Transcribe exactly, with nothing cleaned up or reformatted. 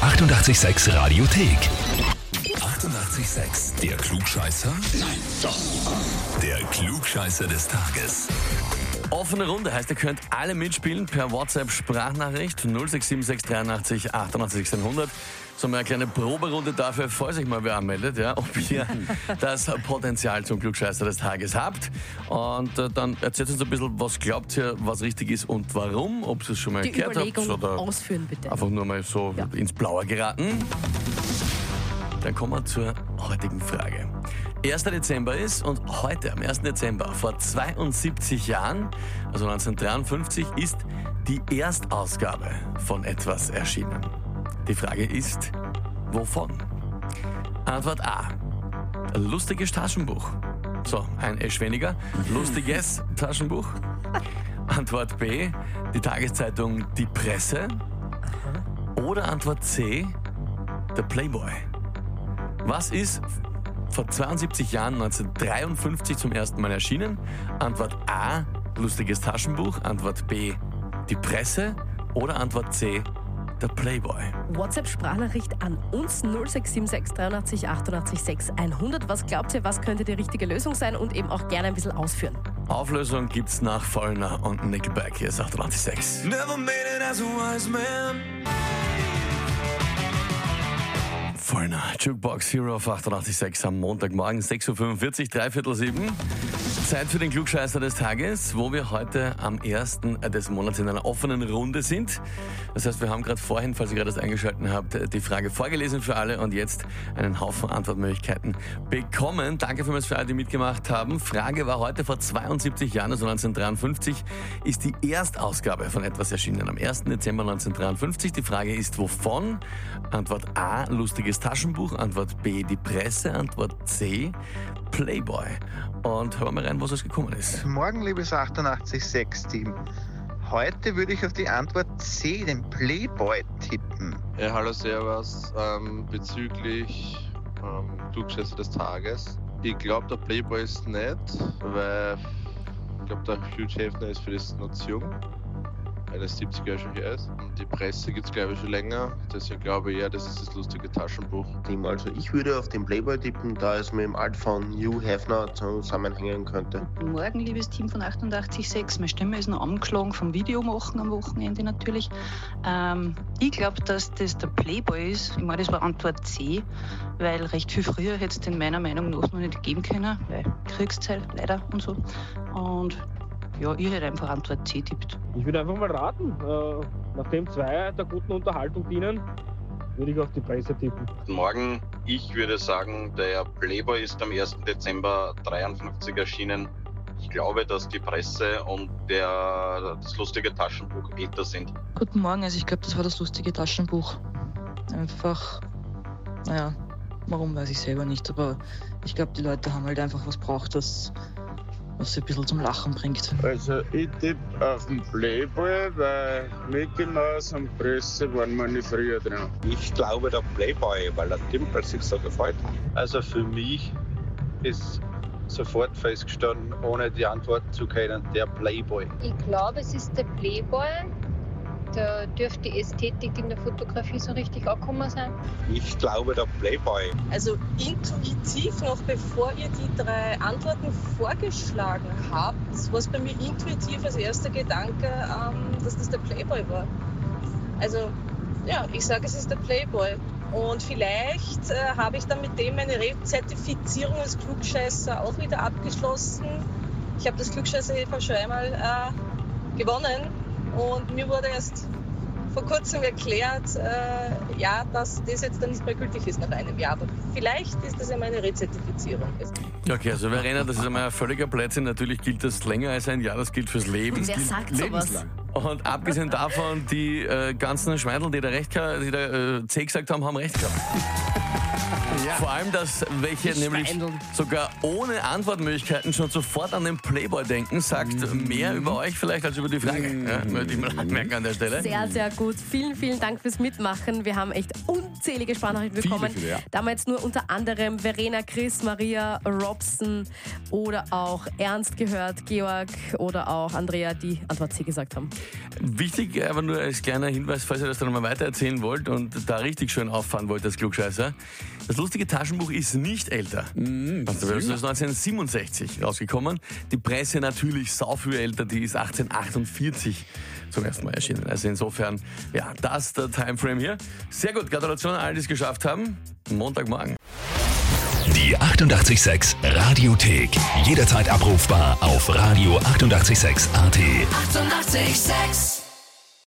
achtundachtzig Komma sechs Radiothek. achtundachtzig Komma sechs. Der Klugscheißer? Nein, doch. Der Klugscheißer des Tages. Offene Runde heißt, ihr könnt alle mitspielen per WhatsApp-Sprachnachricht null sechs sieben sechs dreiundachtzig achtundachtzig sechshundert. So eine kleine Proberunde dafür, falls sich mal wer anmeldet, ja, ob ihr das Potenzial zum Klugscheißer des Tages habt. Und äh, dann erzählt uns ein bisschen, was glaubt ihr, was richtig ist und warum, ob ihr es schon mal Die gehört habt Überlegung oder ausführen, bitte. einfach nur mal so Ja. ins Blaue geraten. Dann kommen wir zur heutigen Frage. erster Dezember ist und heute, am ersten Dezember, vor zweiundsiebzig Jahren, also neunzehnhundertdreiundfünfzig, ist die Erstausgabe von etwas erschienen. Die Frage ist, wovon? Antwort A. Lustiges Taschenbuch. So, ein Esch weniger. Lustiges Taschenbuch. Antwort B. Die Tageszeitung Die Presse. Oder Antwort C. Der Playboy. Was ist vor zweiundsiebzig Jahren, neunzehnhundertdreiundfünfzig, zum ersten Mal erschienen? Antwort A. Lustiges Taschenbuch. Antwort B. Die Presse. Oder Antwort C. Der Playboy. WhatsApp-Sprachnachricht an uns null sechs sieben sechs dreiundachtzig achtundachtzig sechs hundert. Was glaubt ihr, was könnte die richtige Lösung sein? Und eben auch gerne ein bisschen ausführen. Auflösung gibt's nach Foreigner und Nickelback. Hier ist achtundachtzig Komma sechs. Never made it as a wise man. Foreigner, Jukebox Hero auf achtundachtzig Komma sechs am Montagmorgen, sechs Uhr fünfundvierzig, dreiviertel sieben. Zeit für den Klugscheißer des Tages, wo wir heute am ersten des Monats in einer offenen Runde sind. Das heißt, wir haben gerade vorhin, falls ihr gerade das eingeschaltet habt, die Frage vorgelesen für alle und jetzt einen Haufen Antwortmöglichkeiten bekommen. Danke vielmals für alle, die mitgemacht haben. Frage war heute vor zweiundsiebzig Jahren, also neunzehnhundertdreiundfünfzig, ist die Erstausgabe von etwas erschienen. Am ersten Dezember neunzehnhundertdreiundfünfzig. Die Frage ist, wovon? Antwort A, lustiges Taschenbuch. Antwort B, die Presse. Antwort C, Playboy. Und hören wir mal rein, was es gekommen ist. Morgen, liebes achtundachtzig Komma sechs Team. Heute würde ich auf die Antwort C, den Playboy, tippen. Ja, hallo, servus. Ähm, bezüglich ähm, Klugscheißer des Tages. Ich glaube, der Playboy ist nicht, weil ich glaube, der Hugh Hefner ist für das noch zu jung, weil er siebzig Jahre schon hier ist. Und die Presse gibt es, glaube ich, schon länger. Deswegen glaube ich eher, das ist das lustige Taschenbuch. Also ich würde auf den Playboy tippen, da es mit dem Alt von Hugh Hefner zusammenhängen könnte. Guten Morgen, liebes Team von achtundachtzig Komma sechs. Meine Stimme ist noch angeschlagen vom Video machen am Wochenende natürlich. Ähm, ich glaube, dass das der Playboy ist. Ich meine, das war Antwort C, weil recht viel früher hätte es den meiner Meinung nach noch nicht geben können, weil Kriegszeit leider und so. Und ja, ich hätte einfach Antwort C tippt. Ich würde einfach mal raten, äh, nachdem zwei der guten Unterhaltung dienen, würde ich auf die Presse tippen. Guten Morgen, ich würde sagen, der Playboy ist am ersten Dezember neunzehnhundertdreiundfünfzig erschienen. Ich glaube, dass die Presse und der, das lustige Taschenbuch älter sind. Guten Morgen, also ich glaube, das war das lustige Taschenbuch. Einfach, naja, warum weiß ich selber nicht, aber ich glaube, die Leute haben halt einfach was braucht, das was sie ein bisschen zum Lachen bringt. Also ich tippe auf den Playboy, weil Mickey Mouse und Presse waren wir nicht früher dran. Ich glaube der Playboy, weil der Timpel sich so gefällt. Also für mich ist sofort festgestanden, ohne die Antwort zu kennen, der Playboy. Ich glaube, es ist der Playboy. Da dürfte die Ästhetik in der Fotografie so richtig angekommen sein. Ich glaube der Playboy. Also intuitiv, noch bevor ihr die drei Antworten vorgeschlagen habt, war es bei mir intuitiv als erster Gedanke, ähm, dass das der Playboy war. Also ja, ich sage, es ist der Playboy. Und vielleicht äh, habe ich dann mit dem meine Rezertifizierung als Klugscheißer auch wieder abgeschlossen. Ich habe das Klugscheißer schon einmal äh, gewonnen. Und mir wurde erst vor kurzem erklärt, äh, ja, dass das jetzt dann nicht mehr gültig ist nach einem Jahr. Aber vielleicht ist das ja meine Rezertifizierung. Okay, also Verena, das ist einmal ein völliger Blödsinn. Natürlich gilt das länger als ein Jahr, das gilt fürs Leben. Wer sagt sowas? Und abgesehen davon, die äh, ganzen Schweindel, die da recht, die da äh, C gesagt haben, haben recht gehabt. Vor allem, dass welche Die nämlich Schweindeln. sogar ohne Antwortmöglichkeiten schon sofort an den Playboy denken, sagt mehr über euch vielleicht als über die Frage. Ja, möchte ich mal anmerken an der Stelle. Sehr, sehr gut. Vielen, vielen Dank fürs Mitmachen. Wir haben echt unzählige Sprachnachrichten Viele, bekommen. viele, ja. Da haben wir jetzt nur unter anderem Verena, Chris, Maria, Robson oder auch Ernst gehört, Georg oder auch Andrea, die Antwort C gesagt haben. Wichtig, aber nur als kleiner Hinweis, falls ihr das dann nochmal weitererzählen wollt und da richtig schön auffahren wollt als Klugscheißer. Das lustige Taschenbuch ist nicht älter. Das ist neunzehnhundertsiebenundsechzig rausgekommen. Die Presse natürlich sau viel älter, die ist achtzehnhundertachtundvierzig zum ersten Mal erschienen. Also insofern, ja, das ist der Timeframe hier. Sehr gut, Gratulation an alle, die es geschafft haben. Montagmorgen. Die achtundachtzig Komma sechs Radiothek. Jederzeit abrufbar auf radio achtundachtzig Komma sechs A T. achtundachtzig Komma sechs